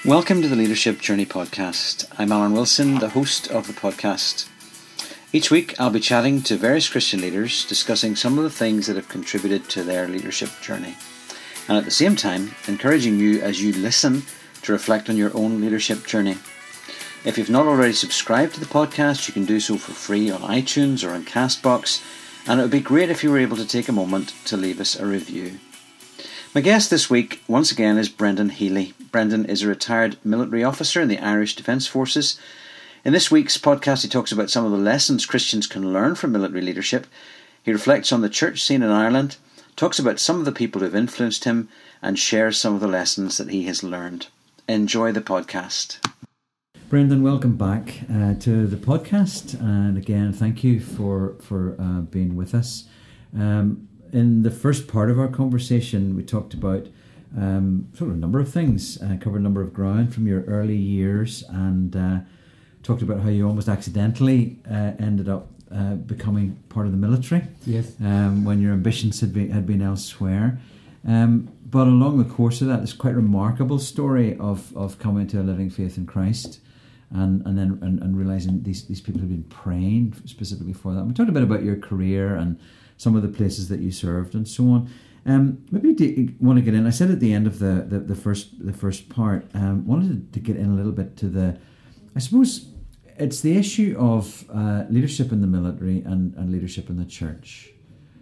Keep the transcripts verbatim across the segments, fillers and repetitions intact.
Welcome to the Leadership Journey podcast. I'm Alan Wilson, the host of the podcast. Each week I'll be chatting to various Christian leaders, discussing some of the things that have contributed to their leadership journey, and at the same time encouraging you as you listen to reflect on your own leadership journey. If you've not already subscribed to the podcast, you can do so for free on iTunes or on Castbox, and it would be great if you were able to take a moment to leave us a review. My guest this week, once again, is Brendan Healy. Brendan is a retired military officer in the Irish Defence Forces. In this week's podcast, he talks about some of the lessons Christians can learn from military leadership. He reflects on the church scene in Ireland, talks about some of the people who have influenced him, and shares some of the lessons that he has learned. Enjoy the podcast. Brendan, welcome back uh, to the podcast. And again, thank you for, for uh, being with us. Um, In the first part of our conversation, we talked about um, sort of a number of things, uh, covered a number of ground from your early years, and uh, talked about how you almost accidentally uh, ended up uh, becoming part of the military. Yes. Um, when your ambitions had been had been elsewhere. Um, but along the course of that, it's quite a remarkable story of, of coming to a living faith in Christ, and and then and, and realizing these these people have been praying specifically for that. We talked a bit about your career and some of the places that you served and so on. Um, maybe you want to get in. I said at the end of the, the, the first the first part, um, wanted to get in a little bit to the, I suppose it's the issue of uh, leadership in the military and, and leadership in the church.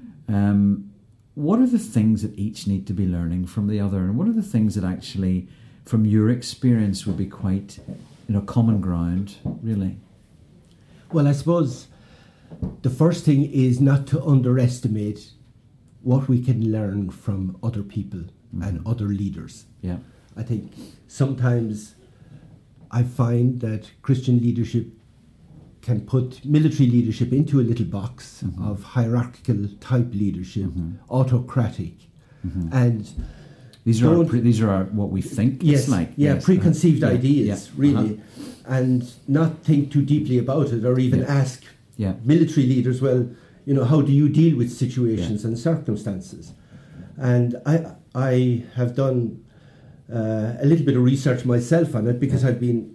Um, what are the things that each need to be learning from the other, and what are the things that actually, from your experience, would be quite, you know, common ground, really? Well, I suppose the first thing is not to underestimate what we can learn from other people mm-hmm. and other leaders. Yeah, I think sometimes I find that Christian leadership can put military leadership into a little box mm-hmm. of hierarchical type leadership, mm-hmm. autocratic, mm-hmm. and these are our pre- these are our, what we think yes, it's like. Yeah, yes, preconceived uh-huh. ideas, yeah, yeah. really, Uh-huh. and not think too deeply about it, or even yeah. ask yeah. military leaders, well, you know, how do you deal with situations yeah. and circumstances? And I I have done uh, a little bit of research myself on it, because I've been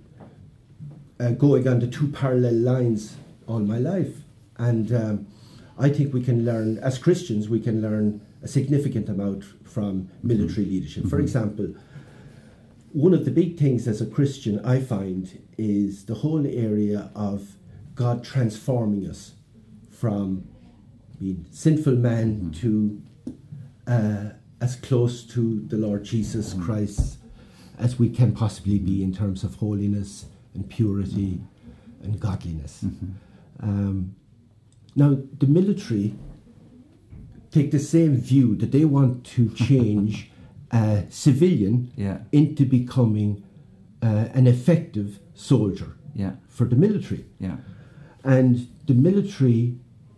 uh, going on the two parallel lines all my life. And um, I think we can learn, as Christians, we can learn a significant amount from military mm-hmm. leadership. Mm-hmm. For example, one of the big things as a Christian I find is the whole area of God transforming us from being sinful man mm-hmm. to uh, as close to the Lord Jesus mm-hmm. Christ as we can possibly be in terms of holiness and purity mm-hmm. and godliness. Mm-hmm. Um, now, the military take the same view, that they want to change a civilian yeah. into becoming uh, an effective soldier yeah. for the military. Yeah. And the military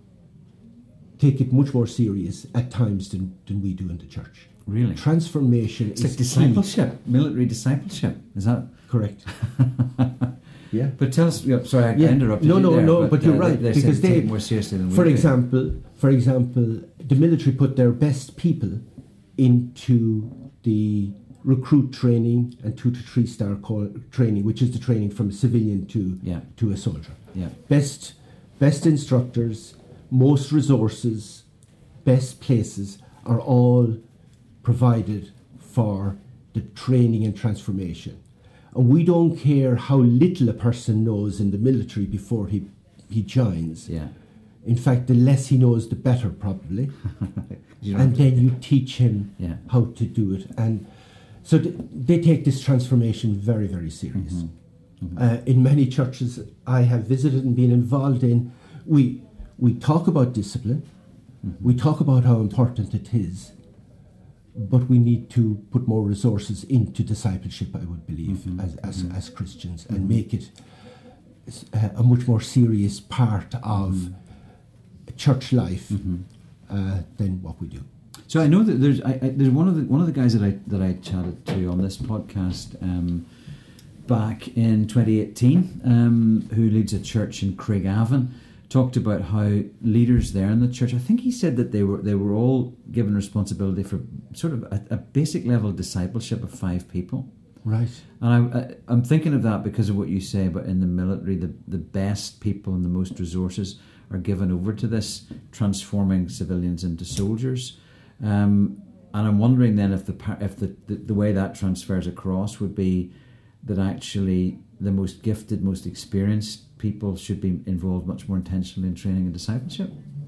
take it much more serious at times than, than we do in the church. Really? Transformation it's is like discipleship, key. Military discipleship. Is that correct? Yeah. But tell us. Yeah, sorry, I yeah. interrupted no, you no, there. No, no, but, but you're uh, right, they because they take it more seriously than we for do. example, for example, the military put their best people into the recruit training and two to three star call training, which is the training from a civilian to yeah. to a soldier. Yeah. Best best instructors, most resources, best places are all provided for the training and transformation. And we don't care how little a person knows in the military before he he joins. Yeah. In fact, the less he knows, the better, probably. And then you teach him yeah. how to do it. And so th- they take this transformation very, very serious. Mm-hmm. Mm-hmm. Uh, in many churches I have visited and been involved in, we we talk about discipline, mm-hmm. we talk about how important it is, but we need to put more resources into discipleship, I would believe, mm-hmm. as as, mm-hmm. as Christians, mm-hmm. and make it a, a much more serious part of mm-hmm. church life mm-hmm. uh, than what we do. So I know that there's I, I, there's one of the one of the guys that I that I chatted to on this podcast um, back in twenty eighteen, um, who leads a church in Craigavon, talked about how leaders there in the church, I think he said that they were they were all given responsibility for sort of a, a basic level of discipleship of five people. Right. And I, I, I'm thinking of that because of what you say about in the military, the, the best people and the most resources are given over to this, transforming civilians into soldiers. Um, and I'm wondering then if the if the, the, the way that transfers across would be that actually the most gifted, most experienced people should be involved much more intentionally in training and discipleship.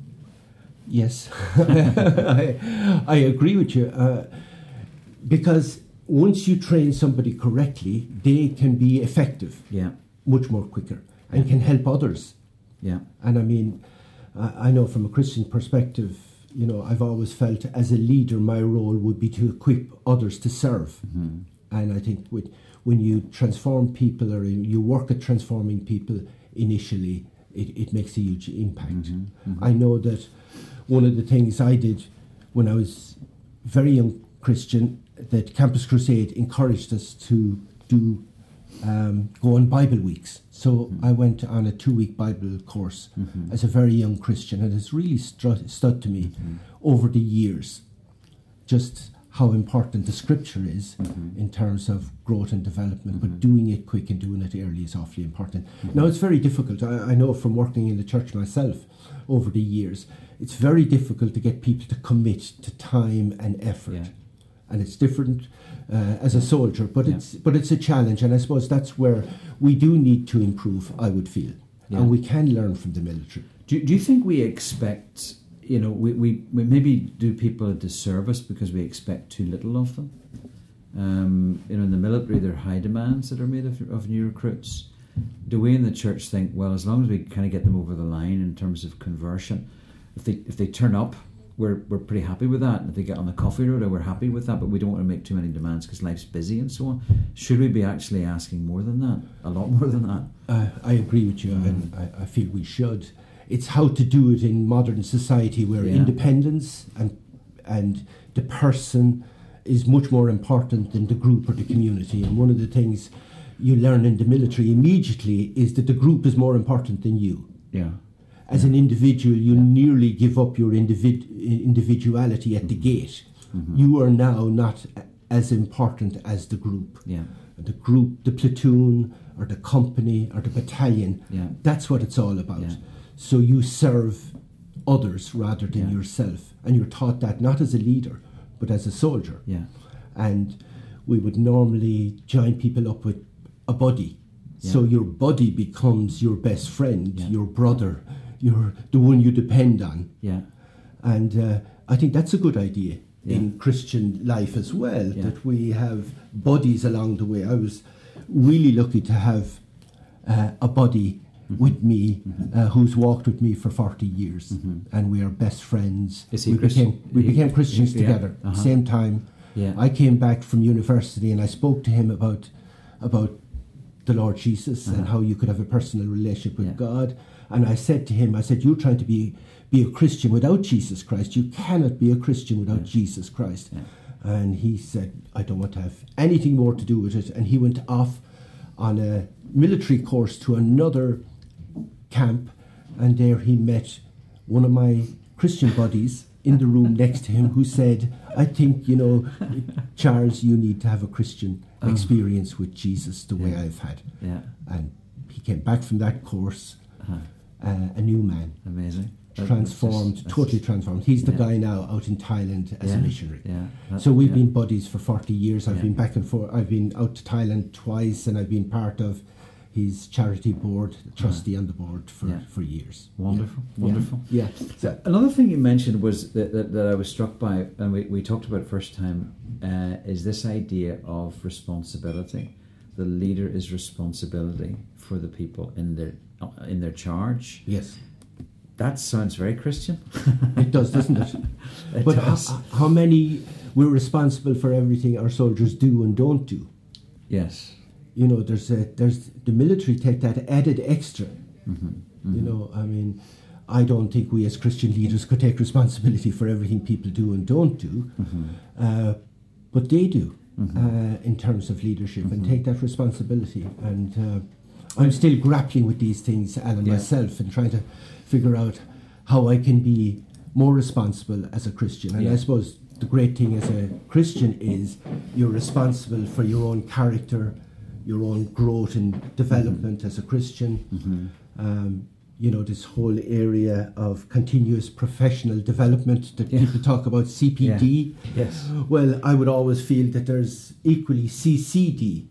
Yes, I, I agree with you. Uh, because once you train somebody correctly, they can be effective yeah. much more quicker and yeah. can help others. Yeah. And I mean, I, I know from a Christian perspective, you know, I've always felt as a leader, my role would be to equip others to serve. Mm-hmm. And I think with, when you transform people or you work at transforming people initially, it, it makes a huge impact. Mm-hmm. Mm-hmm. I know that one of the things I did when I was very young Christian, that Campus Crusade encouraged us to do um, go on Bible weeks. So mm-hmm. I went on a two-week Bible course mm-hmm. as a very young Christian, and it's really stru- stood to me mm-hmm. over the years just how important the Scripture is mm-hmm. in terms of growth and development, mm-hmm. but doing it quick and doing it early is awfully important. Mm-hmm. Now, it's very difficult. I, I know from working in the church myself over the years, it's very difficult to get people to commit to time and effort. Yeah. And it's different uh, as a soldier, but yeah. it's but it's a challenge, and I suppose that's where we do need to improve, I would feel, yeah. and we can learn from the military. Do, do you think we expect, you know, we, we, we maybe do people a disservice because we expect too little of them? Um, you know, in the military, there are high demands that are made of, of new recruits. Do we in the church think, well, as long as we kind of get them over the line in terms of conversion, if they if they turn up, we're we're pretty happy with that. And if they get on the coffee road, we're happy with that, but we don't want to make too many demands because life's busy and so on. Should we be actually asking more than that? A lot more than that? Uh, I agree with you, mm. and I, I feel we should. It's how to do it in modern society where yeah. independence and and the person is much more important than the group or the community. And one of the things you learn in the military immediately is that the group is more important than you. Yeah. As yeah. an individual, you yeah. nearly give up your individ- individuality at mm-hmm. the gate. Mm-hmm. You are now not as important as the group. Yeah. The group, the platoon, or the company, or the battalion. Yeah. That's what it's all about. Yeah. So you serve others rather than yeah. yourself. And you're taught that not as a leader, but as a soldier. Yeah. And we would normally join people up with a buddy. Yeah. So your buddy becomes your best friend, yeah. your brother, you're the one you depend on. Yeah. And uh, I think that's a good idea yeah. in Christian life as well, yeah. that we have buddies along the way. I was really lucky to have uh, a buddy mm-hmm. with me mm-hmm. uh, who's walked with me for forty years, mm-hmm. and we are best friends. Is he we Christian? became we became Christians yeah. together uh-huh. at the same time. Yeah. I came back from university and I spoke to him about about the Lord Jesus uh-huh. and how you could have a personal relationship with yeah. God. And I said to him, I said, you're trying to be, be a Christian without Jesus Christ. You cannot be a Christian without yeah. Jesus Christ. Yeah. And he said, I don't want to have anything more to do with it. And he went off on a military course to another camp. And there he met one of my Christian buddies in the room next to him who said, I think, you know, Charles, you need to have a Christian oh. experience with Jesus the way yeah. I've had. Yeah. And he came back from that course uh-huh. uh, a new man. Amazing. Transformed, that's, totally transformed. He's the yeah. guy now out in Thailand as yeah. a missionary. Yeah. So we've yeah. been buddies for forty years. I've yeah. been back and forth. I've been out to Thailand twice, and I've been part of his charity board, trustee uh-huh. on the board for, yeah. for years. Wonderful, yeah. wonderful. Yeah. yeah. So another thing you mentioned was that, that, that I was struck by, and we, we talked about it first time, uh, is this idea of responsibility. The leader is responsibility for the people in their in their charge. Yes. That sounds very Christian. It does, doesn't it? it but does. How, how many we're responsible for everything our soldiers do and don't do? Yes. You know, there's a, there's the military take that added extra. Mm-hmm. Mm-hmm. You know, I mean, I don't think we as Christian leaders could take responsibility for everything people do and don't do, mm-hmm. uh, but they do mm-hmm. uh, in terms of leadership mm-hmm. and take that responsibility. And uh, I'm still grappling with these things, Alan, yeah. myself, and trying to figure out how I can be more responsible as a Christian. And yeah. I suppose the great thing as a Christian is you're responsible for your own character, your own growth and development mm-hmm. as a Christian. Mm-hmm. Um, you know, this whole area of continuous professional development that yeah. people talk about, C P D. Yeah. Yes. Well, I would always feel that there's equally C C D,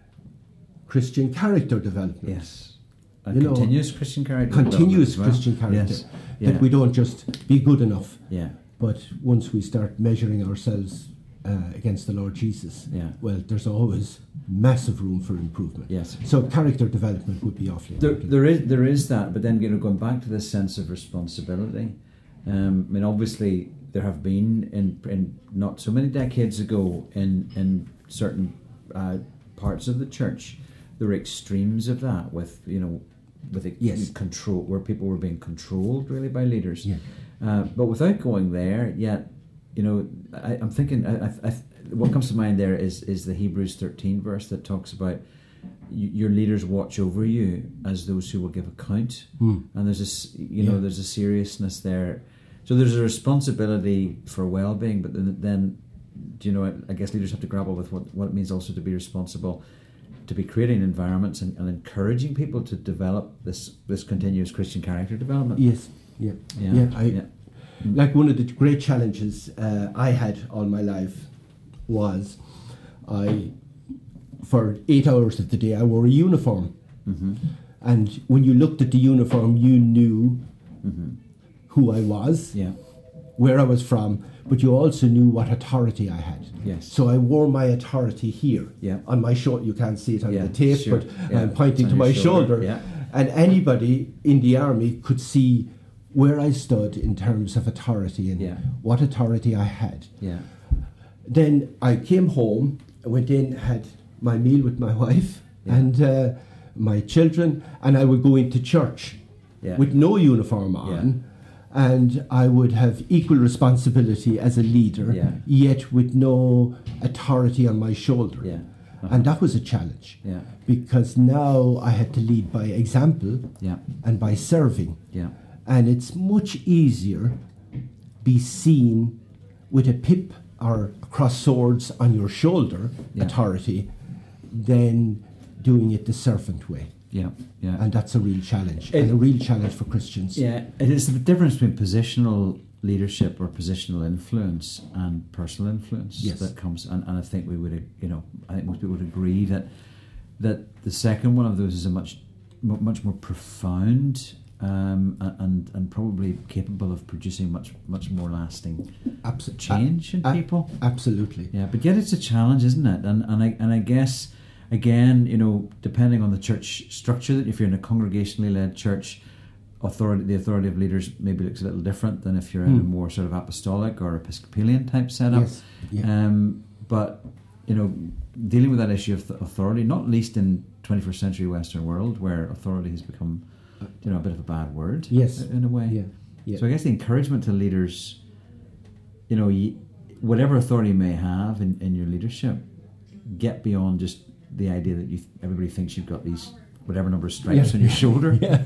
Christian character development. Yes. A you continuous know, Christian character Continuous well. Christian character. Yes. Yeah. That we don't just be good enough. Yeah. But once we start measuring ourselves uh, against the Lord Jesus, yeah. well, there's always massive room for improvement. Yes. So character development would be awfully there, important. there is there is that, but then you know, going back to this sense of responsibility. Um, I mean, obviously there have been in in not so many decades ago in in certain uh, parts of the church, there were extremes of that with you know with a, yes. control where people were being controlled really by leaders. Yeah. Uh, but without going there, yet you know, I, I'm thinking. I, I, what comes to mind there is is the Hebrews thirteen verse that talks about y- your leaders watch over you as those who will give account, mm. and there's this, you yeah. know, there's a seriousness there. So there's a responsibility for well-being, but then, then you know, I, I guess leaders have to grapple with what, what it means also to be responsible, to be creating environments and, and encouraging people to develop this this continuous Christian character development. Yes, yeah, yeah, yeah. I, yeah. Like one of the great challenges uh, I had all my life was I, for eight hours of the day, I wore a uniform. Mm-hmm. And when you looked at the uniform, you knew mm-hmm. who I was, yeah. where I was from, but you also knew what authority I had. Yes. So I wore my authority here yeah. on my shoulder. You can't see it on yeah, the tape, sure. but yeah. I'm pointing it's to my shoulder. shoulder. Yeah. And anybody in the army could see where I stood in terms of authority and yeah. what authority I had. Yeah. Then I came home, went in, had my meal with my wife yeah. and uh, my children, and I would go into church yeah. with no uniform on, yeah. and I would have equal responsibility as a leader, yeah. yet with no authority on my shoulder. Yeah. Uh-huh. And that was a challenge, yeah. because now I had to lead by example yeah. and by serving. Yeah. And it's much easier be seen with a pip or cross swords on your shoulder, yeah. authority, than doing it the servant way. Yeah, yeah. And that's a real challenge, It, and a real challenge for Christians. Yeah, it is the difference between positional leadership or positional influence and personal influence yes. that comes, and, and I think we would, you know, I think most people would agree that that the second one of those is a much much more profound um, and and probably capable of producing much much more lasting Abs- change in a- people. Absolutely. Yeah, but yet it's a challenge, isn't it? And and I and I guess again, you know, depending on the church structure, that if you're in a congregationally led church, authority the authority of leaders maybe looks a little different than if you're mm. in a more sort of apostolic or Episcopalian type setup. Yes. Yeah. Um, but you know, dealing with that issue of authority, not least in twenty-first century Western world, where authority has become, you know, a bit of a bad word. Yes. In a way. Yeah. Yeah. So I guess the encouragement to leaders, you know, whatever authority you may have in, in your leadership, get beyond just the idea that you everybody thinks you've got these whatever number of stripes yeah. on your shoulder. Yeah.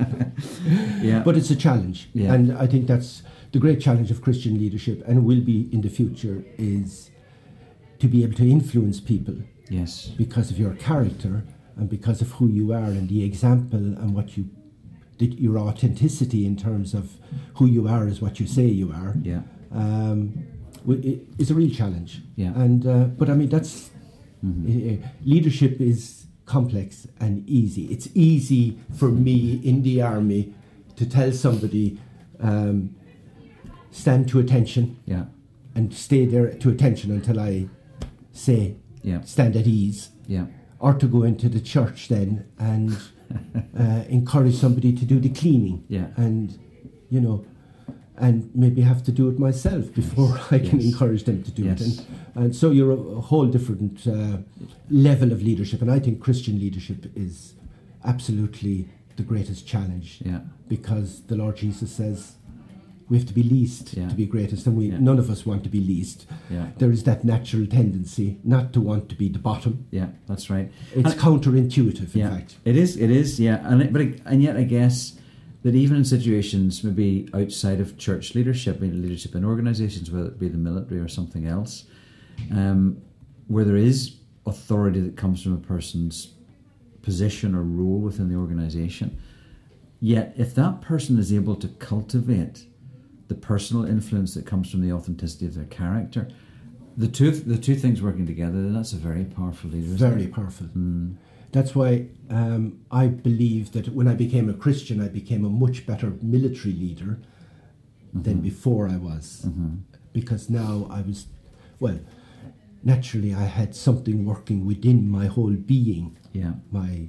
yeah. But it's a challenge. Yeah. And I think that's the great challenge of Christian leadership, and will be in the future, is to be able to influence people. Yes. Because of your character and because of who you are and the example and what you, the, your authenticity in terms of who you are is what you say you are. Yeah. Um, it, it's a real challenge. Yeah. And uh, but I mean that's mm-hmm. uh, leadership is complex and easy. It's easy for me in the army to tell somebody um, stand to attention. Yeah. And stay there to attention until I say yeah. stand at ease. Yeah. Or to go into the church then and uh, encourage somebody to do the cleaning. Yeah. And, you know, and maybe have to do it myself before yes. I can yes. encourage them to do yes. it. And, and so you're a, a whole different uh, level of leadership. And I think Christian leadership is absolutely the greatest challenge. Yeah. Because the Lord Jesus says, we have to be least yeah. to be greatest, and we yeah. none of us want to be least. Yeah. There is that natural tendency not to want to be the bottom. Yeah, that's right. It's and counterintuitive, in yeah, fact. It is, it is, yeah. And it, but it, and yet I guess that even in situations maybe outside of church leadership, maybe leadership in organisations, whether it be the military or something else, um, where there is authority that comes from a person's position or role within the organisation, yet if that person is able to cultivate the personal influence that comes from the authenticity of their character, the two the two things working together, then that's a very powerful leader. Very it? powerful. Mm. That's why um, I believe that when I became a Christian, I became a much better military leader mm-hmm. than before I was. Mm-hmm. Because now I was, well, naturally I had something working within my whole being. Yeah. My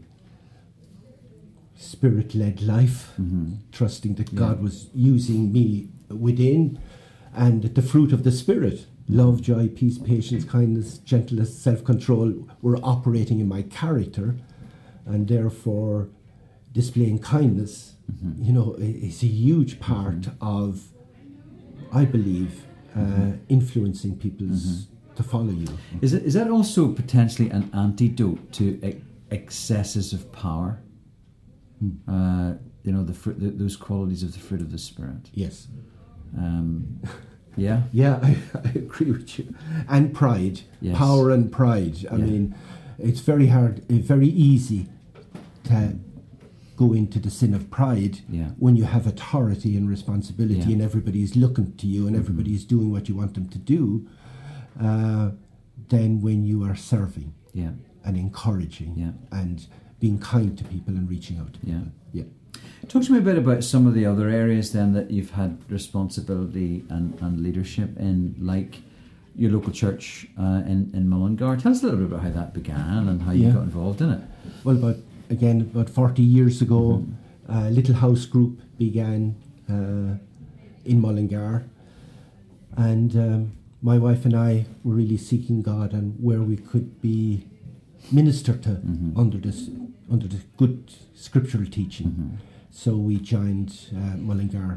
spirit-led life, mm-hmm. trusting that God yeah. was using me within, and the fruit of the Spirit, love, joy, peace, patience, kindness, gentleness, self-control, were operating in my character, and therefore displaying kindness, mm-hmm. you know, is a huge part mm-hmm. of, I believe, uh, mm-hmm. influencing people's mm-hmm. to follow you. Is it is that also potentially an antidote to ex- excesses of power? Hmm. Uh, you know, the, fruit, the those qualities of the fruit of the Spirit. Yes. Um, yeah. Yeah, I, I agree with you. And pride, yes. Power and pride. I yeah. mean, it's very hard, very easy to go into the sin of pride yeah. when you have authority and responsibility, yeah. and everybody's looking to you and mm-hmm. everybody's doing what you want them to do. Uh, than when you are serving yeah. and encouraging yeah. and being kind to people and reaching out to yeah. people. Yeah. Talk to me a bit about some of the other areas then that you've had responsibility and, and leadership in, like your local church uh, in, in Mullingar. Tell us a little bit about how that began and how you yeah. got involved in it. Well, about again, about forty years ago, mm-hmm. a little house group began uh, in Mullingar, and um, my wife and I were really seeking God and where we could be ministered to mm-hmm. under this under the good scriptural teaching. Mm-hmm. So we joined uh, Mullingar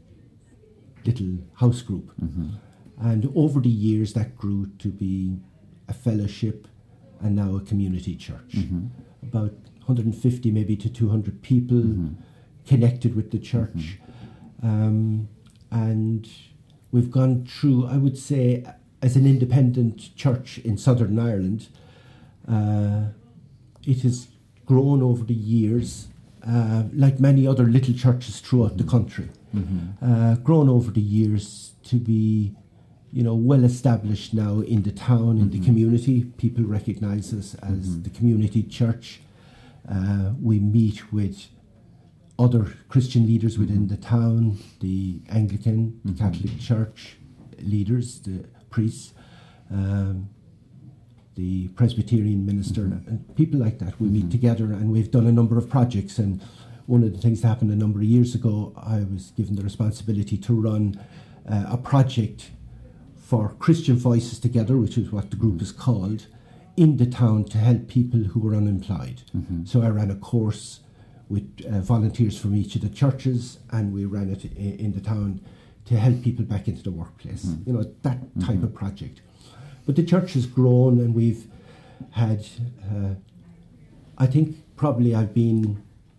little house group, mm-hmm. and over the years that grew to be a fellowship and now a community church. Mm-hmm. About one hundred fifty, maybe to two hundred people mm-hmm. connected with the church, mm-hmm. um, and we've gone through, I would say, as an independent church in Southern Ireland, uh, it has grown over the years, uh, like many other little churches throughout the country, mm-hmm. uh, grown over the years to be, you know, well established now in the town, in mm-hmm. the community. People recognise us as mm-hmm. the community church. Uh, we meet with other Christian leaders within the town, the Anglican, the mm-hmm. Catholic Church leaders, the priests, um, the Presbyterian minister, mm-hmm. and people like that. We mm-hmm. meet together, and we've done a number of projects. And one of the things that happened a number of years ago, I was given the responsibility to run uh, a project for Christian Voices Together, which is what the group is called, in the town to help people who were unemployed. Mm-hmm. So I ran a course with uh, volunteers from each of the churches, and we ran it in, in the town to help people back into the workplace. Mm-hmm. You know, that type mm-hmm. of project. But the church has grown, and we've had, uh, I think probably I've been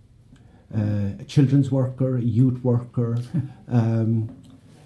uh, a children's worker, a youth worker, um,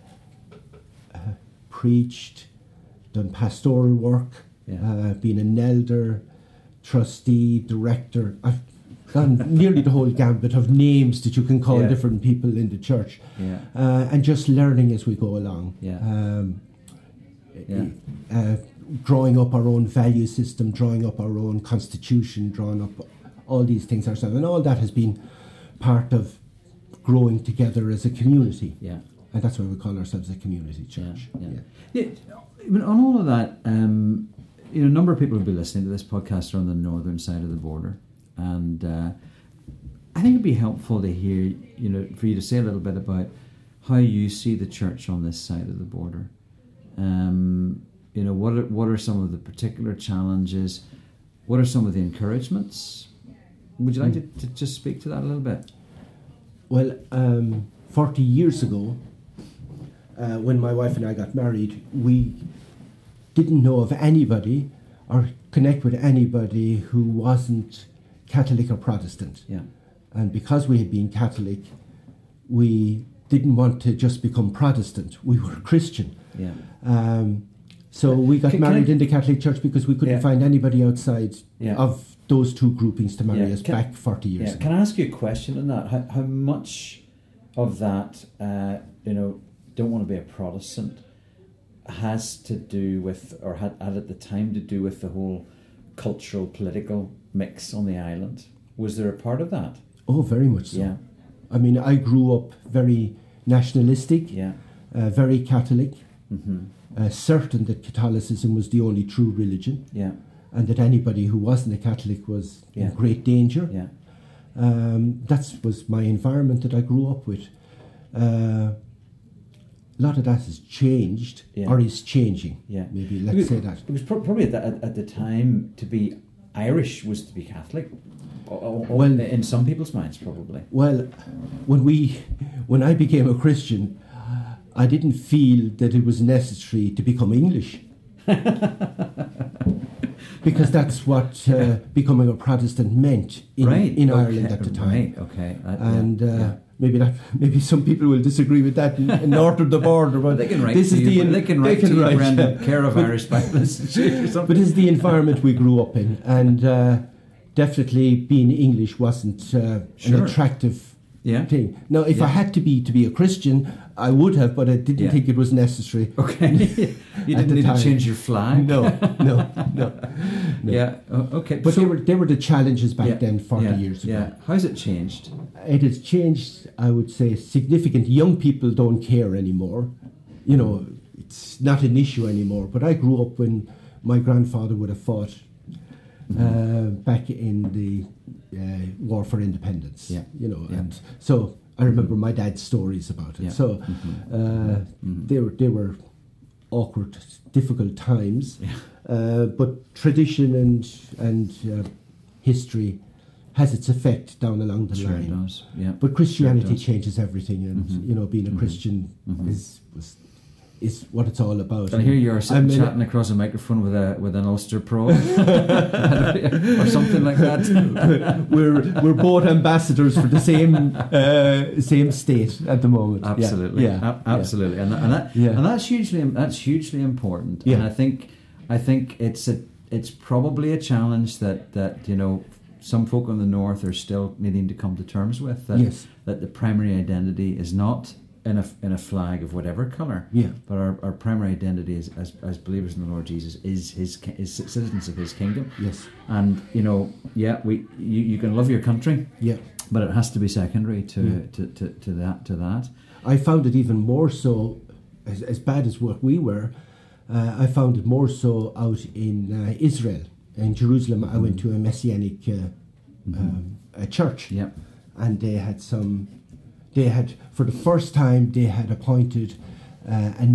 uh, preached, done pastoral work, yeah. uh, been an elder, trustee, director. I've done nearly the whole gambit of names that you can call yeah. different people in the church, yeah. uh, and just learning as we go along. Yeah. Um, yeah. Uh, drawing up our own value system, drawing up our own constitution, drawing up all these things ourselves, and all that has been part of growing together as a community. Yeah. And that's why we call ourselves a community church. Yeah. yeah. yeah. yeah on all of that, um, you know, a number of people will be listening to this podcast are on the northern side of the border. And uh, I think it'd be helpful to hear, you know, for you to say a little bit about how you see the church on this side of the border. Um, you know, what are, what are some of the particular challenges? What are some of the encouragements? Would you like mm. to, to just speak to that a little bit? Well, um, forty years ago, uh, when my wife and I got married, we didn't know of anybody or connect with anybody who wasn't Catholic or Protestant. Yeah. And because we had been Catholic, we didn't want to just become Protestant. We were Christian. Yeah. Um, so we got Can- can married I- in the Catholic Church because we couldn't Yeah. find anybody outside Yeah. of those two groupings to marry Yeah. us Can- back forty years Yeah. ago. Can I ask you a question on that? How, how much of that, uh, you know, don't want to be a Protestant, has to do with, or had, had at the time to do with the whole cultural, political mix on the island? Was there a part of that? Oh, very much so. Yeah. I mean, I grew up very nationalistic, Yeah. uh, very Catholic, Mm-hmm. uh, certain that Catholicism was the only true religion, Yeah. and that anybody who wasn't a Catholic was Yeah. in great danger. Yeah. Um, that was my environment that I grew up with. Uh, a lot of that has changed, Yeah. or is changing. Yeah. Maybe let's It was- say that. It was pro- probably at the, at, at the time to be Irish was to be Catholic. O- o- o- Well- in some people's minds, probably. Well, when we, when I became a Christian, I didn't feel that it was necessary to become English. Because that's what uh, becoming a Protestant meant in, right. in okay. Ireland at the time. Right. Okay. Uh, And uh, yeah. maybe that maybe some people will disagree with that in, in north of the border, but They can write this to is you. the They can write they to you, write, Brendan, yeah. care of But- Irish Bible Institute or But something. this is the environment we grew up in, and uh, definitely being English wasn't uh, Sure. an attractive Yeah. thing. Now, if I Yeah. had to be to be a Christian, I would have, but I didn't Yeah. think it was necessary. Okay. You At didn't the need time. to change your flag. No, no, no. no. Yeah. Oh, okay. But So- they were they were the challenges back yeah, then, forty yeah, years ago. Yeah. How's it changed? It has changed, I would say, significant. Young people don't care anymore. You know, it's not an issue anymore. But I grew up when my grandfather would have fought uh, back in the uh, War for Independence. Yeah. You know, Yeah. and so I remember my dad's stories about it. Yeah. So uh, they were they were awkward, difficult times. Yeah. Uh, but tradition and and uh, history has its effect down along the Sure it line. does. Yeah. But Christianity Sure it does. changes everything, and Mhm. you know, being a Mhm. Christian Mhm. is was, is what it's all about. And here you are I sitting mean, chatting across a microphone with a with an Ulster Pro or something like that. we're we're both ambassadors for the same uh, same state at the moment. Yeah, Absolutely, yeah, A- yeah. absolutely, and that, and that Yeah. and that's hugely that's hugely important. Yeah. And I think I think it's a it's probably a challenge that that you know some folk in the north are still needing to come to terms with. That Yes. that the primary identity is not in a in a flag of whatever colour. Yeah. But our, our primary identity is, as as believers in the Lord Jesus is his ki- is citizens of His kingdom. Yes. And you know, yeah, we you, you can love your country, Yeah. but it has to be secondary to Yeah. to, to, to that to that. I found it even more so, as, as bad as what we were, uh, I found it more so out in uh, Israel. In Jerusalem, I went to a Messianic uh, um, a church, Yep. and they had some, they had, for the first time, they had appointed uh, a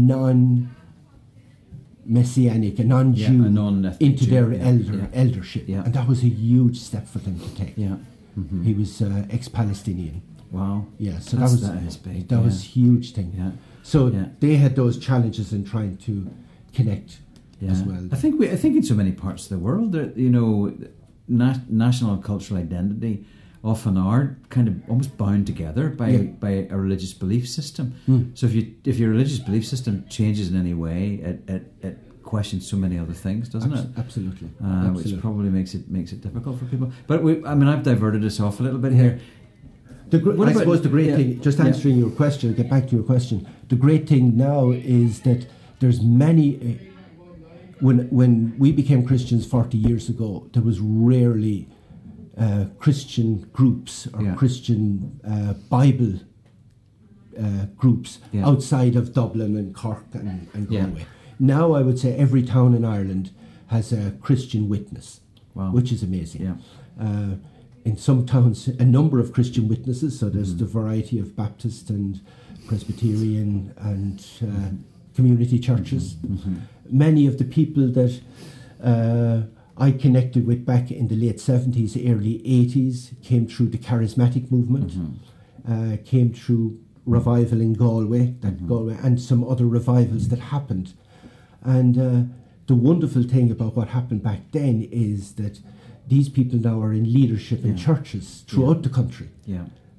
non-Messianic, a non-Jew, Yeah, a non-ethnic into Jew, their yeah, elder, yeah. eldership. Yeah. And that was a huge step for them to take. Yeah. Mhm. He was uh, ex-Palestinian. Wow. Yeah, so That's- that was that is big, that yeah. was huge thing. Yeah. So Yeah. they had those challenges in trying to connect Yeah. as well. I think we I think in so many parts of the world that you know na- national and cultural identity often are kind of almost bound together by Yeah. by a religious belief system. Mm. So if you if your religious belief system changes in any way, it it, it questions so many other things, doesn't Abs- it? Absolutely, Uh, absolutely. which probably makes it makes it difficult for people. But we, I mean, I've diverted us off a little bit here. The gr- What I about- suppose the great yeah, thing, just yeah. answering your question, get back to your question. The great thing now is that there's many. Uh, when when we became Christians forty years ago, there was rarely uh, Christian groups or Yeah. Christian uh, Bible uh, groups Yeah. outside of Dublin and Cork and, and Yeah. Galway. Now I would say every town in Ireland has a Christian witness, Wow. which is amazing. Yeah. Uh, in some towns, a number of Christian witnesses, so there's Mhm. the variety of Baptist and Presbyterian and uh, community churches. Mhm. Many of the people that uh, I connected with back in the late seventies, early eighties came through the charismatic movement, Mhm. uh, came through revival in Galway, that Mhm. Galway, and some other revivals that happened. And uh, the wonderful thing about what happened back then is that these people now are in leadership in Yeah. churches throughout Yeah. the country. Yeah.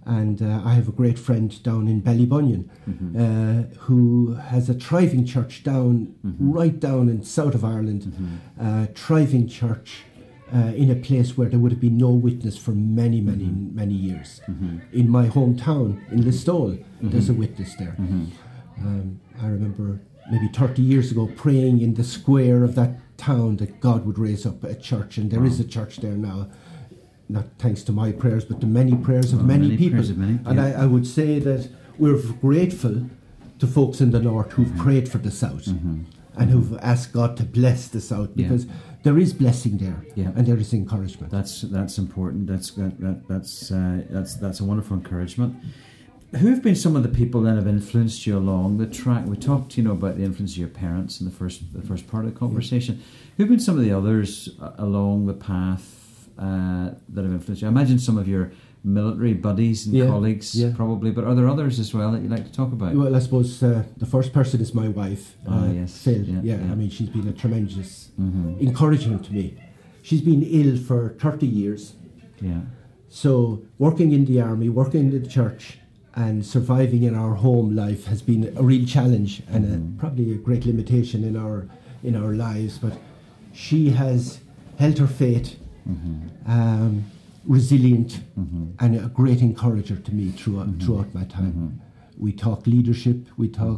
And uh, I have a great friend down in Ballybunion Mm-hmm. uh, who has a thriving church down, Mm-hmm. right down in south of Ireland, Mm-hmm. uh, thriving church uh, in a place where there would have been no witness for many, many, Mm-hmm. many years. Mm-hmm. In my hometown, in Listowel, Mm-hmm. there's a witness there. Mm-hmm. Um, I remember maybe thirty years ago praying in the square of that town that God would raise up a church, and there Wow. is a church there now. Not thanks to my prayers, but the many prayers of Well, many, many people. prayers of many, and yeah. I, I would say that we're grateful to folks in the north who've Mm-hmm. prayed for the south Mm-hmm. and who've asked God to bless the south, Yeah. because there is blessing there Yeah. and there is encouragement. That's that's important. That's that, that that's uh, that's that's a wonderful encouragement. Who have been some of the people that have influenced you along the track? We talked, you know, about the influence of your parents in the first the first part of the conversation. Who've been some of the others uh, along the path uh, that have influenced you? I imagine some of your military buddies and Yeah, colleagues, yeah. probably, but are there others as well that you'd like to talk about? Well, I suppose uh, the first person is my wife, Ah, uh, yes. Phil. Yeah, Yeah, yeah. I mean, she's been a tremendous Mhm. encouragement to me. She's been ill for thirty years. Yeah, So working in the army, working in the church, and surviving in our home life has been a real challenge and Mhm. a, probably a great limitation in our in our lives. But she has held her faith, mm-hmm. um, resilient, Mm-hmm. and a great encourager to me throughout Mhm. throughout my time. Mhm. We talk leadership, we talk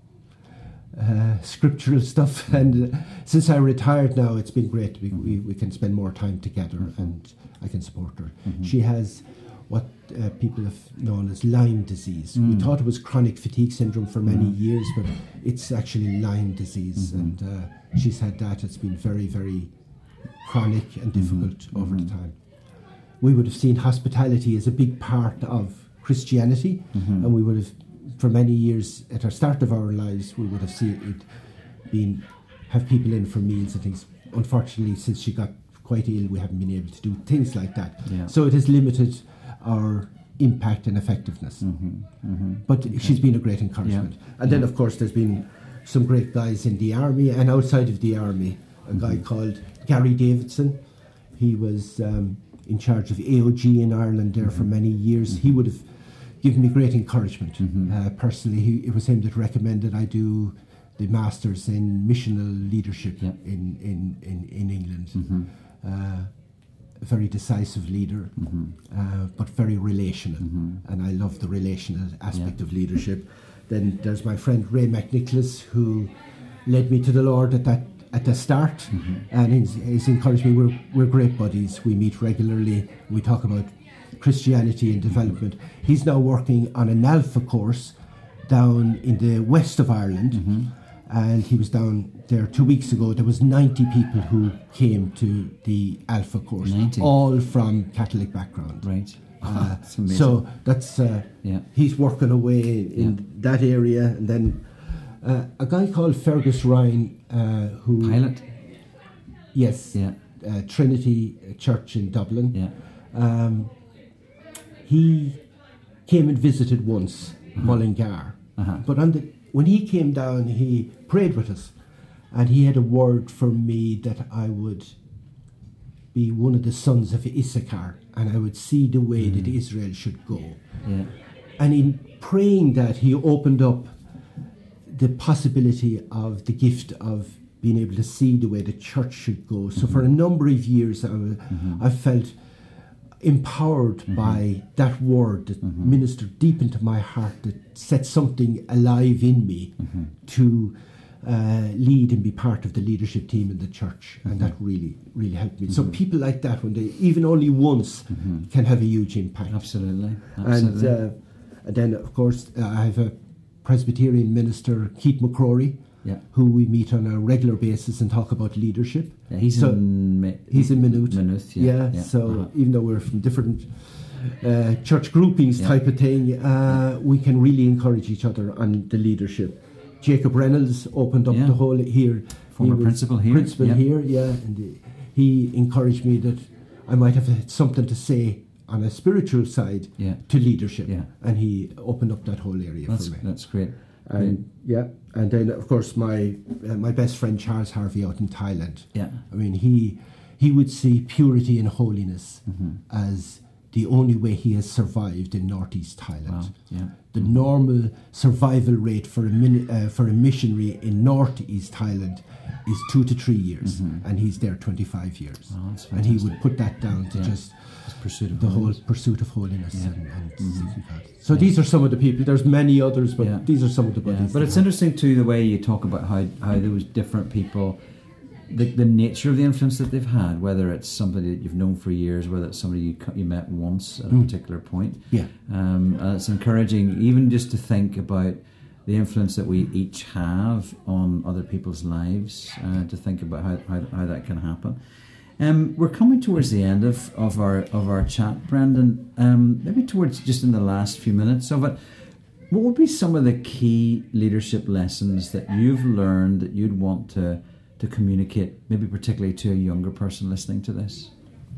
uh, scriptural stuff, and uh, since I retired now, it's been great. We, we, we can spend more time together, and I can support her. Mhm. She has what uh, people have known as Lyme disease. We Mm. thought it was chronic fatigue syndrome for many Mhm. years, but it's actually Lyme disease, Mhm. and uh, she's had that. It's been very, very chronic and difficult over the Mhm. time. We would have seen hospitality as a big part of Christianity, Mhm. and we would have, for many years, at our start of our lives, we would have seen it being have people in for meals and things. Unfortunately, since she got quite ill, we haven't been able to do things like that. Yeah. So it has limited our impact and effectiveness. Mhm. Mhm. But she's been a great encouragement. And then, Yeah. of course, there's been some great guys in the army and outside of the army. A guy Mhm. called Gary Davidson. He was um, in charge of A O G in Ireland there for Mhm. many years. He would have given me great encouragement. Mhm. Uh, personally, he, it was him that recommended I do the Masters in Missional Leadership Yeah. in, in, in, in England. Mhm. Uh, a very decisive leader, Mhm. uh, but very relational. Mhm. And I love the relational aspect Yeah. of leadership. Then there's my friend Ray McNicholas, who led me to the Lord at that at the start, Mhm. and he's, he's encouraged me. We're, we're great buddies. We meet regularly. We talk about Christianity and development. He's now working on an Alpha course down in the west of Ireland, Mhm. and he was down there two weeks ago. There was ninety people who came to the Alpha course, ninety? all from Catholic background. Right. Uh, That's amazing. so that's uh, Yeah. he's working away in Yeah. that area, and then uh, a guy called Fergus Ryan, uh, who Pilot. yes, Yeah. uh, Trinity Church in Dublin. Yeah. Um, he came and visited once Mullingar, Uh-huh. but on the, when he came down, he prayed with us, and he had a word for me that I would be one of the sons of Issachar, and I would see the way that Israel should go. Yeah. And in praying that, he opened up the possibility of the gift of being able to see the way the church should go. So for a number of years, I, was- I felt empowered by that word that ministered deep into my heart, that set something alive in me to uh, lead and be part of the leadership team in the church. And that really, really helped me. So people like that, when they, even only once, can have a huge impact. Absolutely. And, Absolutely. uh, and then, of course, uh, I have a Presbyterian minister, Keith McCrory, yeah. who we meet on a regular basis and talk about leadership. Yeah, he's so in Mi- he's in Maynooth. Maynooth, yeah. Yeah, so Uh-huh. even though we're from different uh, church groupings Yeah. type of thing, uh, we can really encourage each other on the leadership. Jacob Reynolds opened up Yeah. the whole here. Former He was principal here, Principal yeah. here, yeah. And he encouraged me that I might have had something to say on a spiritual side Yeah. to leadership. Yeah. And he opened up that whole area That's, for me. that's great. And yeah, and then of course my uh, my best friend Charles Harvey out in Thailand. Yeah. I mean he he would see purity and holiness Mhm. as the only way he has survived in northeast Thailand. Wow. Yeah. The normal survival rate for a min- uh, for a missionary in northeast Thailand is two to three years, mm-hmm. and he's there twenty-five years. Oh, that's and he would put that down to yeah. just pursuit of the holiness. whole pursuit of holiness. Yeah. And, and Mm-hmm. God. So yeah. these are some of the people. There's many others, but yeah. these are some of the yeah. buddies. But it's interesting too the way you talk about how, how those different people, the, the nature of the influence that they've had, whether it's somebody that you've known for years, whether it's somebody you you met once at a Mm. particular point. Yeah. Um, and it's encouraging even just to think about the influence that we each have on other people's lives, uh, to think about how, how, how that can happen. Um, we're coming towards the end of, of our of our chat, Brendan. Um, maybe towards just in the last few minutes of it, what would be some of the key leadership lessons that you've learned that you'd want to to communicate, maybe particularly to a younger person listening to this?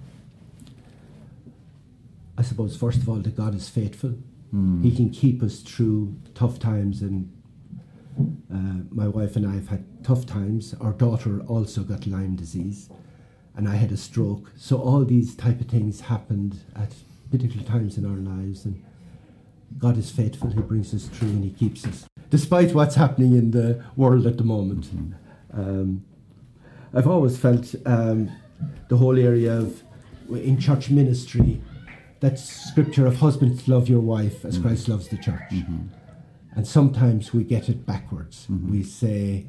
I suppose, first of all, that God is faithful. Mm. He can keep us through tough times, and uh, my wife and I have had tough times. Our daughter also got Lyme disease, and I had a stroke. So all these type of things happened at particular times in our lives, and God is faithful. He brings us through and he keeps us, despite what's happening in the world at the moment. Mm-hmm. Um, I've always felt um, the whole area of, in church ministry, that scripture of husbands love your wife as mm-hmm. Christ loves the church. Mm-hmm. And sometimes we get it backwards. Mm-hmm. We say,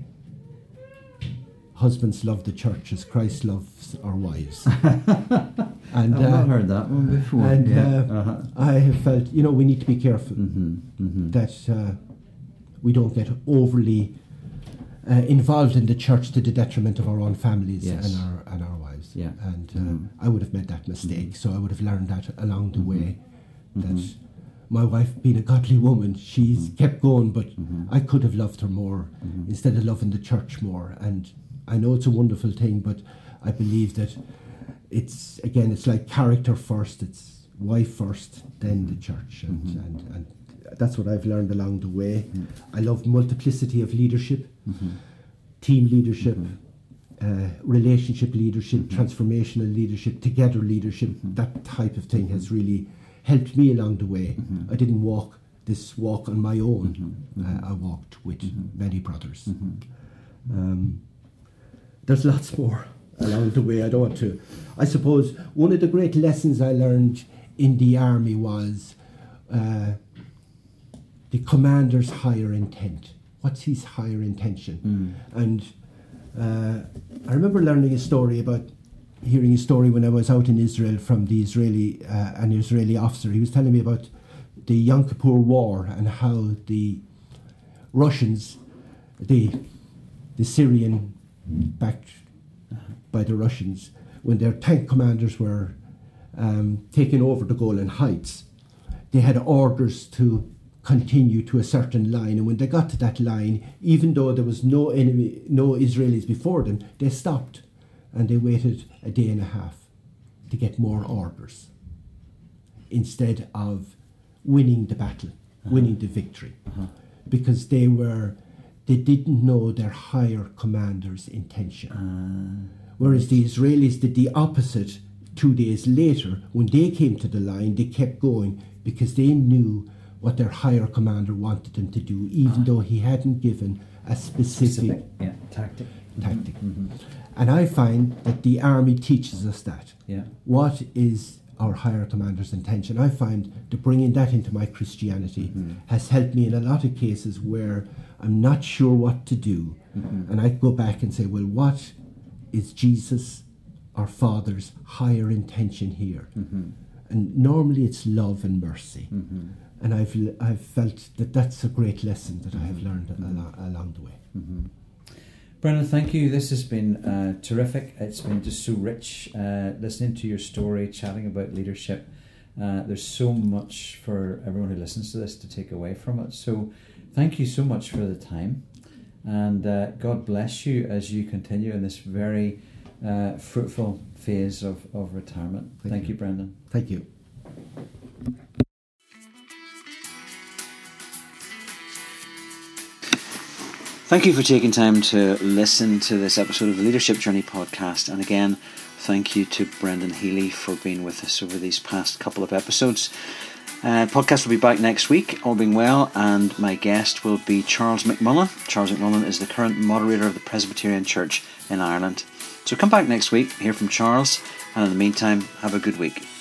husbands love the church as Christ loves our wives. And, I've uh, not heard that one before. And yeah. uh, uh-huh. I have felt, you know, we need to be careful mm-hmm. Mm-hmm. that uh, we don't get overly uh, involved in the church to the detriment of our own families yes. and our and our wives. Yeah. And uh, mm-hmm. I would have made that mistake, mm-hmm. so I would have learned that along the mm-hmm. way. That mm-hmm. my wife, being a godly woman, she's mm-hmm. kept going, but mm-hmm. I could have loved her more mm-hmm. instead of loving the church more. And I know it's a wonderful thing, but I believe that it's, again, it's like character first, it's wife first, then the church. And, mm-hmm. and, and that's what I've learned along the way. Mm-hmm. I love multiplicity of leadership, mm-hmm. team leadership, mm-hmm. uh, relationship leadership, mm-hmm. transformational leadership, together leadership. Mm-hmm. That type of thing mm-hmm. has really helped me along the way. Mm-hmm. I didn't walk this walk on my own. Mm-hmm. Mm-hmm. Uh, I walked with mm-hmm. many brothers. Mm-hmm. Um, there's lots more along the way. I don't want to. I suppose one of the great lessons I learned in the army was uh, the commander's higher intent. What's his higher intention? Mm. And uh, I remember learning a story about, hearing a story when I was out in Israel from the Israeli, uh, an Israeli officer. He was telling me about the Yom Kippur War and how the Russians, the the Syrian backed by the Russians, when their tank commanders were um, taking over the Golan Heights, they had orders to continue to a certain line, and when they got to that line, even though there was no enemy, no Israelis before them, they stopped and they waited a day and a half to get more orders instead of winning the battle, uh-huh. winning the victory, uh-huh. because they were they didn't know their higher commander's intention. Uh, Whereas the Israelis did the opposite two days later. When they came to the line, they kept going because they knew what their higher commander wanted them to do, even uh-huh. though he hadn't given a specific, specific yeah, tactic. tactic. Mm-hmm. And I find that the army teaches us that. Yeah. What is our higher commander's intention? I find that bringing that into my Christianity mm-hmm. has helped me in a lot of cases where I'm not sure what to do. Mm-hmm. And I go back and say, well, what is Jesus, our Father's higher intention here? Mm-hmm. And normally it's love and mercy. Mm-hmm. And I've I've felt that that's a great lesson that mm-hmm. I have learned mm-hmm. along, along the way. Mm-hmm. Brendan, thank you. This has been uh, terrific. It's been just so rich uh, listening to your story, chatting about leadership. Uh, there's so much for everyone who listens to this to take away from it. So thank you so much for the time. And uh, God bless you as you continue in this very uh, fruitful phase of, of retirement. Thank, Thank you. you, Brendan. Thank you. Thank you for taking time to listen to this episode of the Leadership Journey podcast. And again, Thank you to Brendan Healy for being with us over these past couple of episodes. Uh, podcast will be back next week, all being well, and my guest will be Charles McMullen. Charles McMullen is the current moderator of the Presbyterian Church in Ireland. So come back next week, hear from Charles, and in the meantime, have a good week.